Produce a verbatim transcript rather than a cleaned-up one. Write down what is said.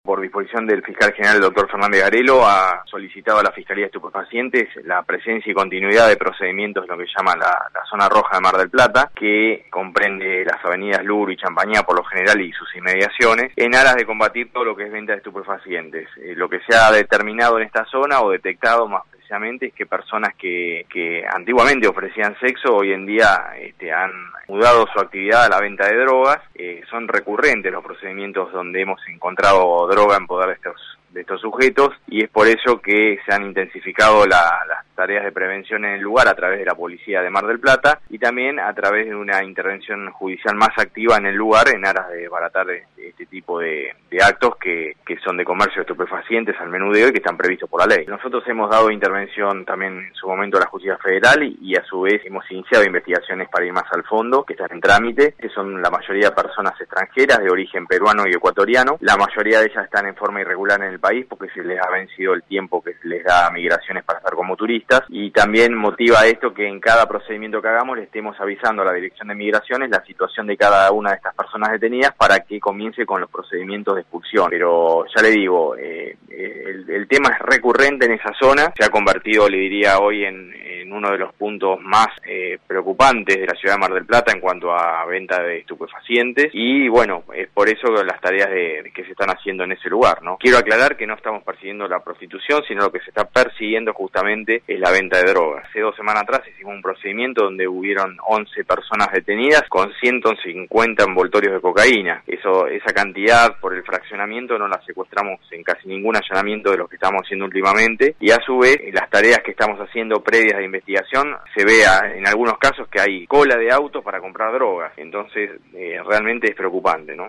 Por disposición del fiscal general, el doctor Fernández Garelo, ha solicitado a la Fiscalía de Estupefacientes la presencia y continuidad de procedimientos en lo que llama la, la zona roja de Mar del Plata, que comprende las avenidas Luro y Champañá por lo general y sus inmediaciones, en aras de combatir todo lo que es venta de estupefacientes. Eh, lo que se ha determinado en esta zona, o detectado más precisamente, es que personas que, que antiguamente ofrecían sexo, hoy en día este, han mudado su actividad a la venta de drogas. Eh, son recurrentes los procedimientos donde hemos encontrado droga en poder de estos de estos sujetos, y es por eso que se han intensificado la, las tareas de prevención en el lugar a través de la policía de Mar del Plata y también a través de una intervención judicial más activa en el lugar en aras de baratar este tipo de, de actos que, que son de comercio de estupefacientes al menudeo y que están previstos por la ley. Nosotros hemos dado intervención también en su momento a la Justicia Federal y, y a su vez hemos iniciado investigaciones para ir más al fondo, que están en trámite, que son la mayoría de personas extranjeras de origen peruano y ecuatoriano. La mayoría de ellas están en forma irregular en el país porque se les ha vencido el tiempo que se les da a migraciones para estar como turistas, y también motiva esto que en cada procedimiento que hagamos le estemos avisando a la Dirección de Migraciones la situación de cada una de estas personas detenidas para que comience con los procedimientos de expulsión. Pero ya le digo, eh, el, el tema es recurrente en esa zona, se ha convertido, le diría hoy, en, en uno de los puntos más eh, preocupantes de la ciudad de Mar del Plata en cuanto a venta de estupefacientes, y bueno, es por eso las tareas de, de que se están haciendo en ese lugar, ¿no? Quiero aclarar que no estamos persiguiendo la prostitución, sino lo que se está persiguiendo justamente es la venta de drogas. Hace dos semanas atrás hicimos un procedimiento donde hubieron once personas detenidas con ciento cincuenta envoltorios de cocaína. Eso, esa cantidad por el fraccionamiento no la secuestramos en casi ningún allanamiento de los que estamos haciendo últimamente, y a su vez las tareas que estamos haciendo previas de investigación se vea en algunos casos que hay cola de autos para comprar drogas. Entonces eh, realmente es preocupante, ¿no?